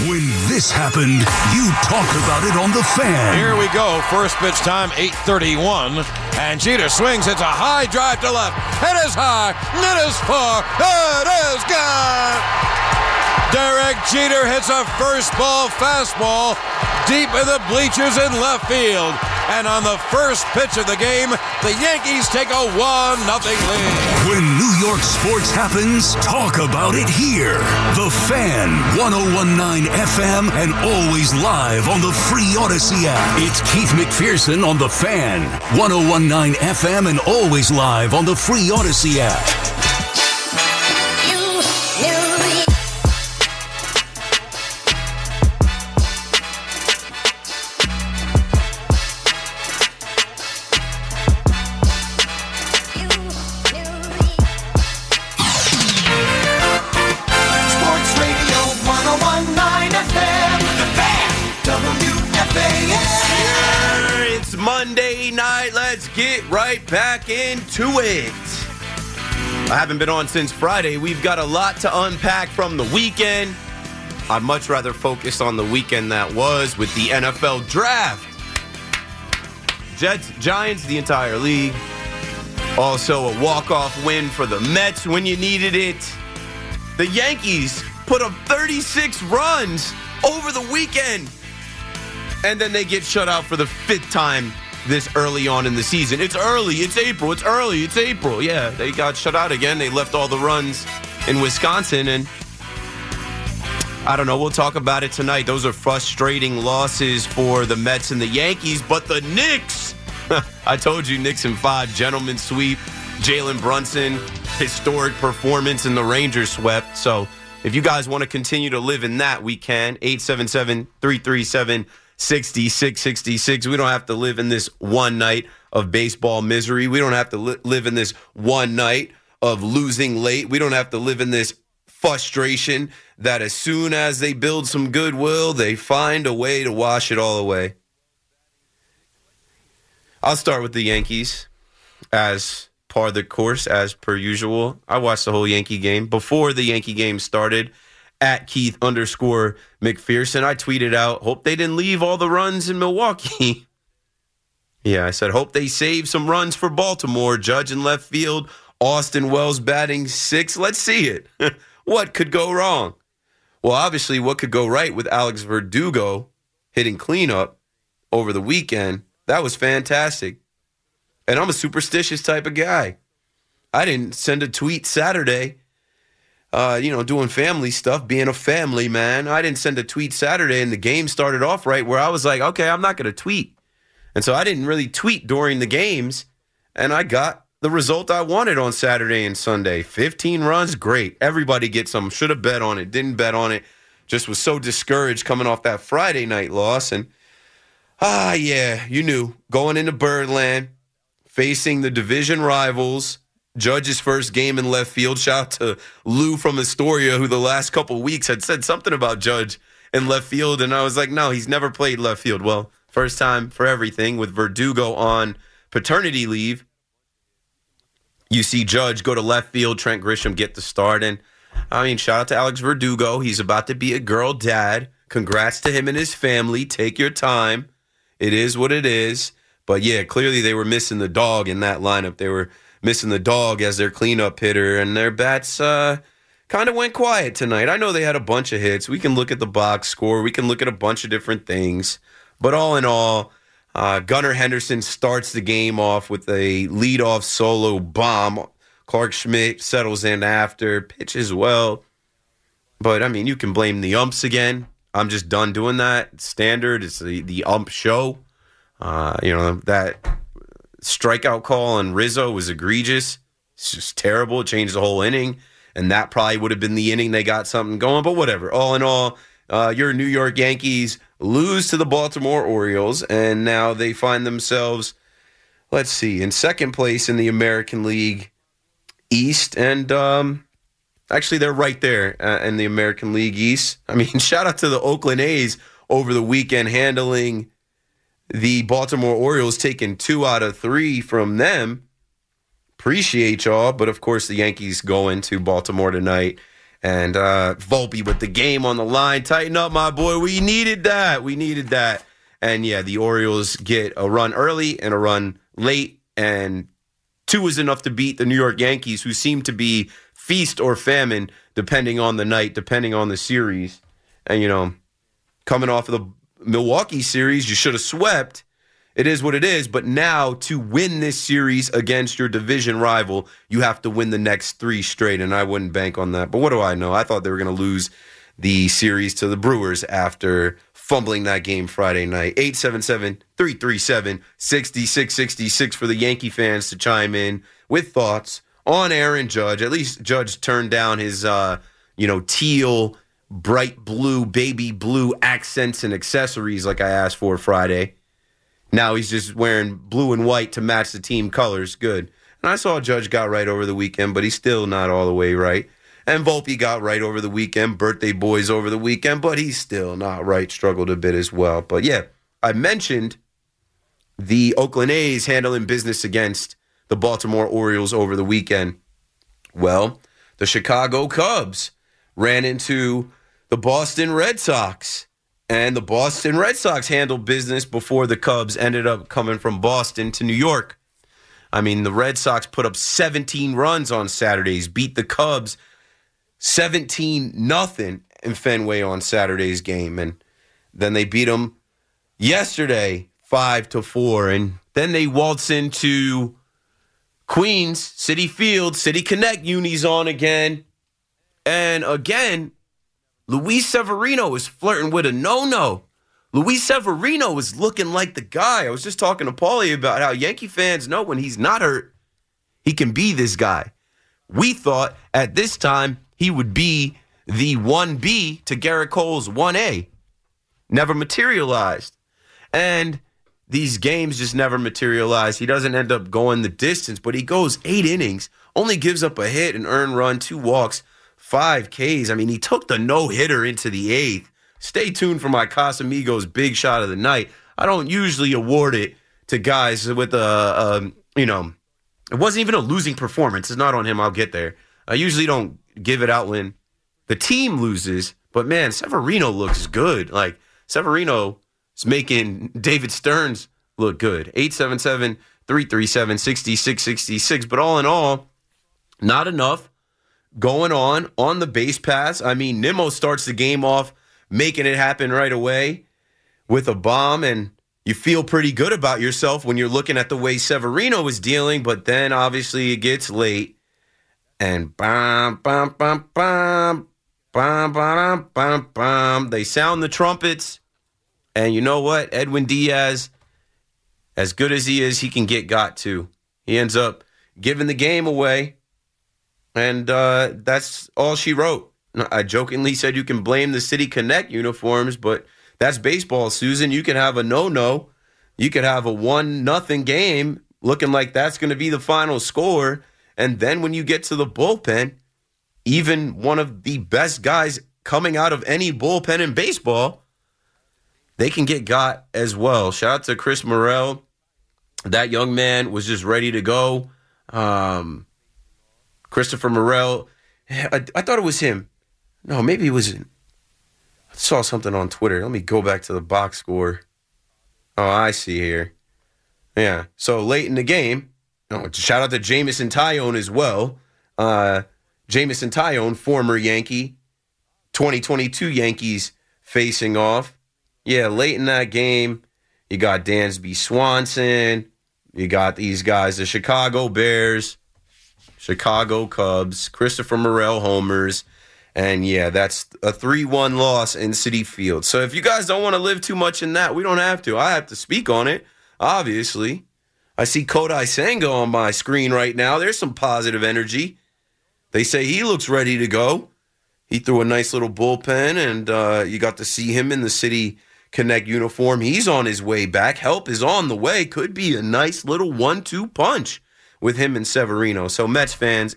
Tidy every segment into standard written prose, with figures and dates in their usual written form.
When this happened, you talk about it on The Fan. Here we go. First pitch time, 8:31. And Jeter swings. It's a high drive to left. It is high. It is far. It is gone. Derek Jeter hits a first ball fastball deep in the bleachers in left field. And on the first pitch of the game, the Yankees take a 1-0 lead. When New York sports happens, talk about it here. The Fan, 101.9 FM, and always live on the free Odyssey app. It's Keith McPherson on The Fan, 101.9 FM, and always live on the free Odyssey app. Get right back into it. I haven't been on since Friday. We've got a lot to unpack from the weekend. I'd much rather focus on the weekend that was with the NFL draft. Jets, Giants, the entire league. Also a walk-off win for the Mets when you needed it. The Yankees put up 36 runs over the weekend. And then they get shut out for the 5th time this early on in the season. It's early. It's April. It's early. It's April. Yeah, they got shut out again. They left all the runs in Wisconsin, and I don't know. We'll talk about it tonight. Those are frustrating losses for the Mets and the Yankees, but the Knicks, I told you, Knicks in 5, gentleman sweep. Jalen Brunson, historic performance, and the Rangers swept. So if you guys want to continue to live in that, we can. 877-337-6666. We don't have to live in this one night of baseball misery. We don't have to live in this one night of losing late. We don't have to live in this frustration that as soon as they build some goodwill, they find a way to wash it all away. I'll start with the Yankees as part of the course, as per usual. I watched the whole Yankee game. Before the Yankee game started, at Keith_McPherson, I tweeted out, hope they didn't leave all the runs in Milwaukee. Yeah, I said, hope they save some runs for Baltimore. Judge in left field, Austin Wells batting 6th. Let's see it. What could go wrong? Well, obviously, what could go right with Alex Verdugo hitting cleanup over the weekend? That was fantastic. And I'm a superstitious type of guy. I didn't send a tweet Saturday doing family stuff, being a family man. I didn't send a tweet Saturday, and the game started off right where I was like, okay, I'm not going to tweet. And so I didn't really tweet during the games, and I got the result I wanted on Saturday and Sunday. 15 runs, great. Everybody gets some. Should have bet on it, didn't bet on it. Just was so discouraged coming off that Friday night loss. And, you knew. Going into Birdland, facing the division rivals, Judge's first game in left field. Shout out to Lou from Astoria, who the last couple weeks had said something about Judge in left field. And I was like, no, he's never played left field. Well, first time for everything with Verdugo on paternity leave. You see Judge go to left field, Trent Grisham get the start. And, shout out to Alex Verdugo. He's about to be a girl dad. Congrats to him and his family. Take your time. It is what it is. But, yeah, clearly they were missing the dog in that lineup. They were missing the dog as their cleanup hitter, and their bats kind of went quiet tonight. I know they had a bunch of hits. We can look at the box score. We can look at a bunch of different things. But all in all, Gunnar Henderson starts the game off with a leadoff solo bomb. Clark Schmidt settles in after, pitches well. But, you can blame the umps again. I'm just done doing that. It's standard. It's the ump show. That strikeout call on Rizzo was egregious. It's just terrible. It changed the whole inning, and that probably would have been the inning they got something going, but whatever. All in all, your New York Yankees lose to the Baltimore Orioles, and now they find themselves, in second place in the American League East, and actually they're right there in the American League East. Shout out to the Oakland A's over the weekend handling the Baltimore Orioles, taking 2 out of 3 from them. Appreciate y'all. But, of course, the Yankees go into Baltimore tonight And Volpe with the game on the line. Tighten up, my boy. We needed that. And, yeah, the Orioles get a run early and a run late. And 2 is enough to beat the New York Yankees, who seem to be feast or famine, depending on the night, depending on the series. And, coming off of the Milwaukee series, you should have swept. It is what it is. But now, to win this series against your division rival, you have to win the next 3 straight. And I wouldn't bank on that. But what do I know? I thought they were going to lose the series to the Brewers after fumbling that game Friday night. 877-337-6666 for the Yankee fans to chime in with thoughts on Aaron Judge. At least Judge turned down his, teal, bright blue, baby blue accents and accessories like I asked for Friday. Now he's just wearing blue and white to match the team colors. Good. And I saw Judge got right over the weekend, but he's still not all the way right. And Volpe got right over the weekend. Birthday boys over the weekend, but he's still not right. Struggled a bit as well. But yeah, I mentioned the Oakland A's handling business against the Baltimore Orioles over the weekend. Well, the Chicago Cubs ran into the Boston Red Sox. And the Boston Red Sox handled business before the Cubs ended up coming from Boston to New York. I mean, the Red Sox put up 17 runs on Saturdays, beat the Cubs 17-0 in Fenway on Saturday's game. And then they beat them yesterday 5-4. And then they waltz into Queens, Citi Field, City Connect unis on again. And again, Luis Severino is flirting with a no-no. Luis Severino is looking like the guy. I was just talking to Paulie about how Yankee fans know when he's not hurt, he can be this guy. We thought at this time he would be the 1B to Garrett Cole's 1A. Never materialized. And these games just never materialize. He doesn't end up going the distance, but he goes 8 innings, only gives up a hit, an earned run, 2 walks, 5 Ks. I mean, he took the no-hitter into the 8th. Stay tuned for my Casamigos big shot of the night. I don't usually award it to guys with it wasn't even a losing performance. It's not on him. I'll get there. I usually don't give it out when the team loses. But, man, Severino looks good. Like, Severino is making David Stearns look good. 877-337-6666. But all in all, not enough going on the base pass. I mean, Nimmo starts the game off making it happen right away with a bomb, and you feel pretty good about yourself when you're looking at the way Severino was dealing, but then obviously it gets late, and bam, bam, bam, bam, bam, bam, bam, bam. They sound the trumpets, and you know what? Edwin Diaz, as good as he is, he can get got too. He ends up giving the game away. And that's all she wrote. I jokingly said you can blame the City Connect uniforms, but that's baseball, Susan. You can have a no-no. You could have a 1-0 game looking like that's going to be the final score. And then when you get to the bullpen, even one of the best guys coming out of any bullpen in baseball, they can get got as well. Shout out to Chris Morrell. That young man was just ready to go. Christopher Morel, I thought it was him. No, maybe it wasn't. I saw something on Twitter. Let me go back to the box score. Oh, I see here. Yeah, so late in the game, shout out to Jameson Taillon as well. Jameson Taillon, former Yankee, 2022 Yankees facing off. Yeah, late in that game, you got Dansby Swanson. You got these guys, the Chicago Bears, Chicago Cubs, Christopher Morel homers, and yeah, that's a 3-1 loss in Citi Field. So if you guys don't want to live too much in that, we don't have to. I have to speak on it, obviously. I see Kodai Senga on my screen right now. There's some positive energy. They say he looks ready to go. He threw a nice little bullpen, and you got to see him in the City Connect uniform. He's on his way back. Help is on the way. Could be a nice little 1-2 punch with him and Severino. So Mets fans,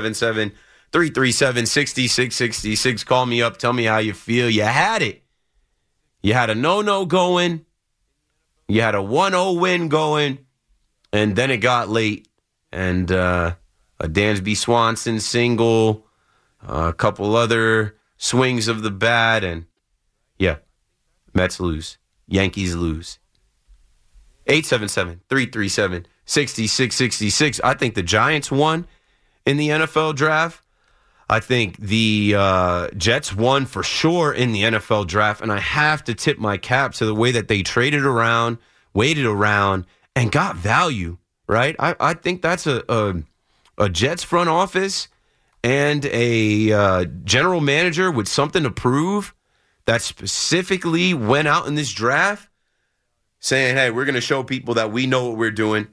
877-337-6666. Call me up. Tell me how you feel. You had it. You had a no-no going. You had a 1-0 win going. And then it got late. And a Dansby Swanson single. a couple other swings of the bat, and yeah, Mets lose. Yankees lose. 877-337-6666. I think the Giants won in the NFL draft. I think the Jets won for sure in the NFL draft, and I have to tip my cap to the way that they traded around, waited around, and got value, right? I think that's a Jets front office and a general manager with something to prove that specifically went out in this draft saying, hey, we're going to show people that we know what we're doing,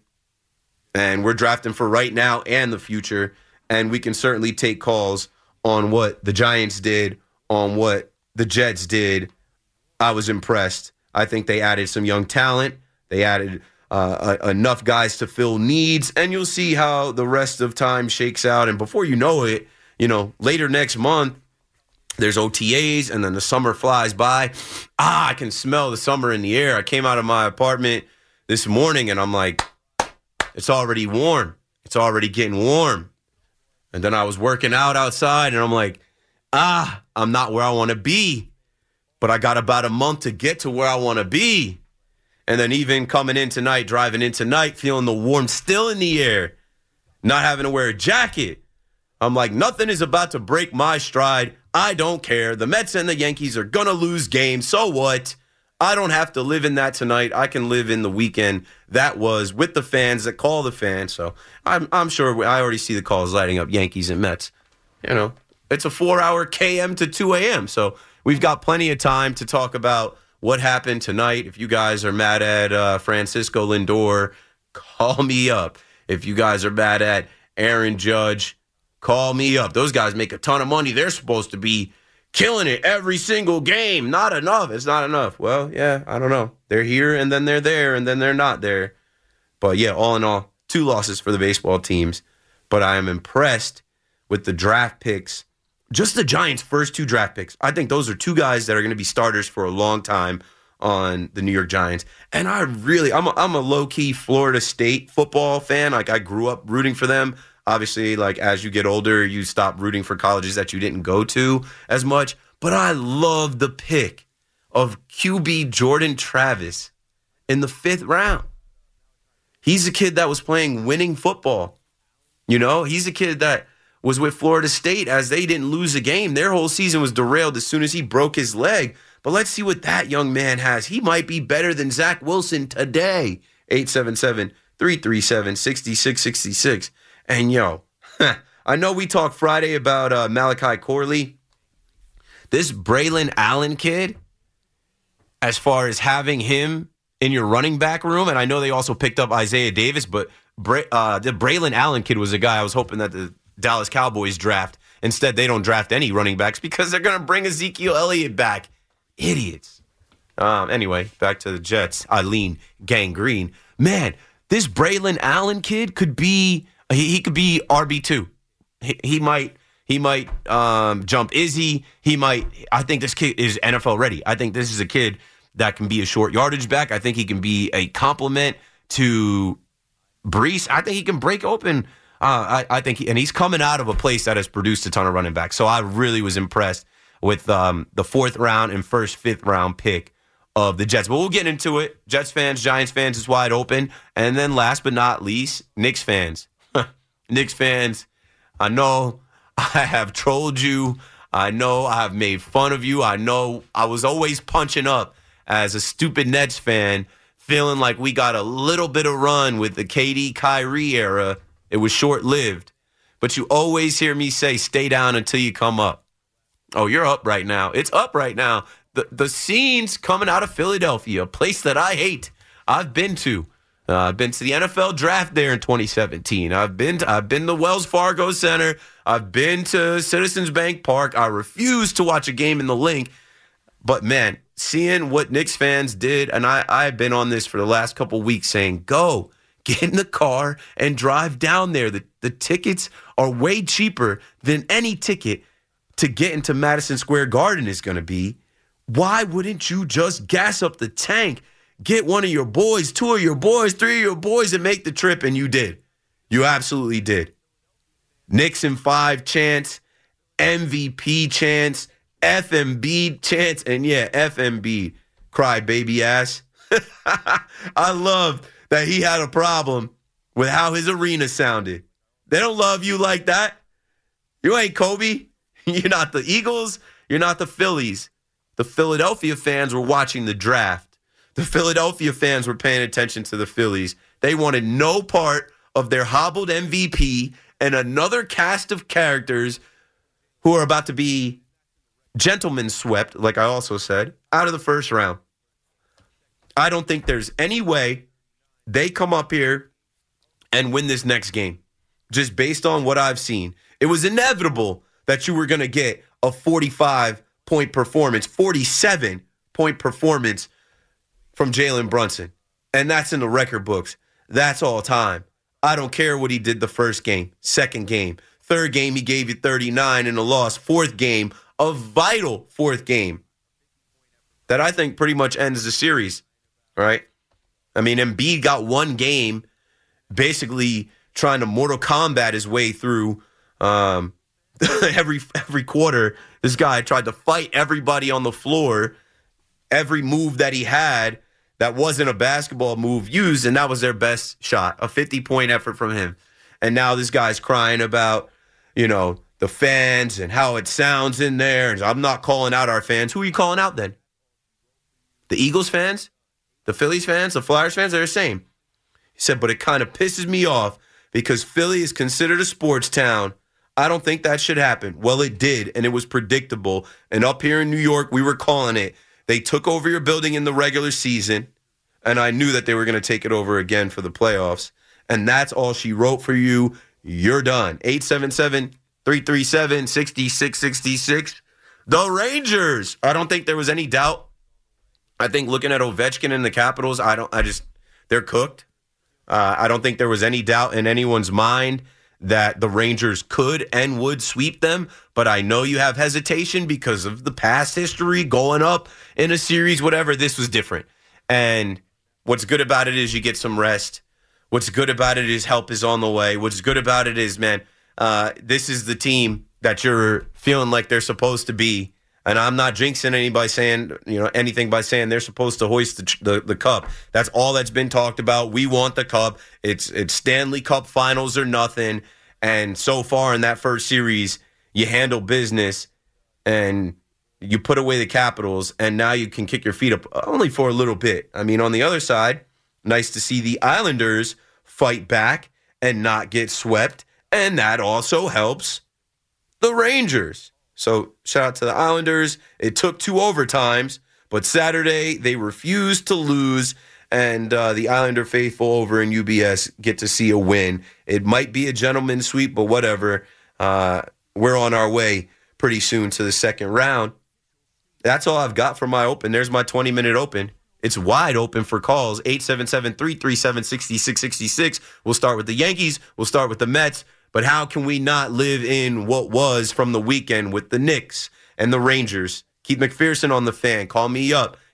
and we're drafting for right now and the future, and we can certainly take calls on what the Giants did, on what the Jets did. I was impressed. I think they added some young talent. They added enough guys to fill needs, and you'll see how the rest of time shakes out. And before you know it, later next month, there's OTAs, and then the summer flies by. I can smell the summer in the air. I came out of my apartment this morning, and I'm like, it's already warm. It's already getting warm. And then I was working out outside, and I'm like, I'm not where I want to be. But I got about a month to get to where I want to be. And then even coming in tonight, driving in tonight, feeling the warmth still in the air, not having to wear a jacket. I'm like, nothing is about to break my stride. I don't care. The Mets and the Yankees are going to lose games. So what? I don't have to live in that tonight. I can live in the weekend that was with the fans that call the fans. So I'm sure I already see the calls lighting up, Yankees and Mets. It's a 4-hour KM to 2 a.m. So we've got plenty of time to talk about what happened tonight. If you guys are mad at Francisco Lindor, call me up. If you guys are mad at Aaron Judge, call me up. Those guys make a ton of money. They're supposed to be killing it every single game. Not enough. It's not enough. Well, yeah, I don't know. They're here, and then they're there, and then they're not there. But, yeah, all in all, 2 losses for the baseball teams. But I am impressed with the draft picks. Just the Giants' first 2 draft picks. I think those are 2 guys that are going to be starters for a long time on the New York Giants. And I'm a low-key Florida State football fan. Like, I grew up rooting for them. Obviously, like, as you get older, you stop rooting for colleges that you didn't go to as much. But I love the pick of QB Jordan Travis in the 5th round. He's a kid that was playing winning football. He's a kid that was with Florida State as they didn't lose a game. Their whole season was derailed as soon as he broke his leg. But let's see what that young man has. He might be better than Zach Wilson today. 877-337-6666. And, I know we talked Friday about Malachi Corley. This Braylon Allen kid, as far as having him in your running back room, and I know they also picked up Isaiah Davis, but the Braylon Allen kid was a guy I was hoping that the Dallas Cowboys draft. Instead, they don't draft any running backs because they're going to bring Ezekiel Elliott back. Idiots. Anyway, back to the Jets. Eileen Gangrene. Man, this Braylon Allen kid could be... He could be RB2. He might jump Izzy. I think this kid is NFL ready. I think this is a kid that can be a short yardage back. I think he can be a complement to Breece. I think he can break open. I think he's coming out of a place that has produced a ton of running backs. So I really was impressed with the 4th round and first 5th round pick of the Jets. But we'll get into it. Jets fans, Giants fans, is wide open. And then last but not least, Knicks fans. Knicks fans, I know I have trolled you. I know I have made fun of you. I know I was always punching up as a stupid Nets fan, feeling like we got a little bit of run with the KD Kyrie era. It was short-lived. But you always hear me say, stay down until you come up. Oh, you're up right now. It's up right now. The scenes coming out of Philadelphia, a place that I hate, I've been to. I've been to the NFL draft there in 2017. I've been to Wells Fargo Center. I've been to Citizens Bank Park. I refuse to watch a game in the Link. But, man, seeing what Knicks fans did, and I've been on this for the last couple weeks saying, go, get in the car and drive down there. The tickets are way cheaper than any ticket to get into Madison Square Garden is going to be. Why wouldn't you just gas up the tank? Get one of your boys, 2 of your boys, 3 of your boys, and make the trip, and you did. You absolutely did. Knicks in 5 chance, MVP chants, FMB chants, and yeah, FMB, cry baby ass. I love that he had a problem with how his arena sounded. They don't love you like that. You ain't Kobe. You're not the Eagles. You're not the Phillies. The Philadelphia fans were watching the draft. The Philadelphia fans were paying attention to the Phillies. They wanted no part of their hobbled MVP and another cast of characters who are about to be gentlemen swept, like I also said, out of the first round. I don't think there's any way they come up here and win this next game, just based on what I've seen. It was inevitable that you were going to get a 45-point performance, 47-point performance from Jalen Brunson. And that's in the record books. That's all time. I don't care what he did the first game, second game. Third game, he gave you 39 in a loss. Fourth game, a vital fourth game that I think pretty much ends the series, right? I mean, Embiid got one game basically trying to Mortal Kombat his way through every quarter. This guy tried to fight everybody on the floor. Every move that he had that wasn't a basketball move used, and that was their best shot, a 50-point effort from him. And now this guy's crying about, the fans and how it sounds in there. And I'm not calling out our fans. Who are you calling out then? The Eagles fans? The Phillies fans? The Flyers fans? They're the same. He said, but it kind of pisses me off because Philly is considered a sports town. I don't think that should happen. Well, it did, and it was predictable. And up here in New York, we were calling it. They took over your building in the regular season, and I knew that they were going to take it over again for the playoffs. And that's all she wrote for you. You're done. 877-337-6666. The Rangers. I don't think there was any doubt. I think looking at Ovechkin and the Capitals, they're cooked. I don't think there was any doubt in anyone's mind that the Rangers could and would sweep them, but I know you have hesitation because of the past history, going up in a series, whatever. This was different. And what's good about it is you get some rest. What's good about it is help is on the way. What's good about it is, man, this is the team that you're feeling like they're supposed to be. And I'm not jinxing anybody saying, anything by saying they're supposed to hoist the cup. That's all that's been talked about. We want the cup. It's Stanley Cup finals or nothing. And so far in that first series, you handle business and you put away the Capitals, and now you can kick your feet up only for a little bit. I mean, on the other side, nice to see the Islanders fight back and not get swept. And that also helps the Rangers. So shout out to the Islanders. It took 2 overtimes, but Saturday they refused to lose, and the Islander faithful over in UBS get to see a win. It might be a gentleman's sweep, but whatever. We're on our way pretty soon to the second round. That's all I've got for my open. There's my 20-minute open. It's wide open for calls. 877-337-6666. We'll start with the Yankees. We'll start with the Mets. But how can we not live in what was from the weekend with the Knicks and the Rangers? Keith McPherson on the Fan. Call me up.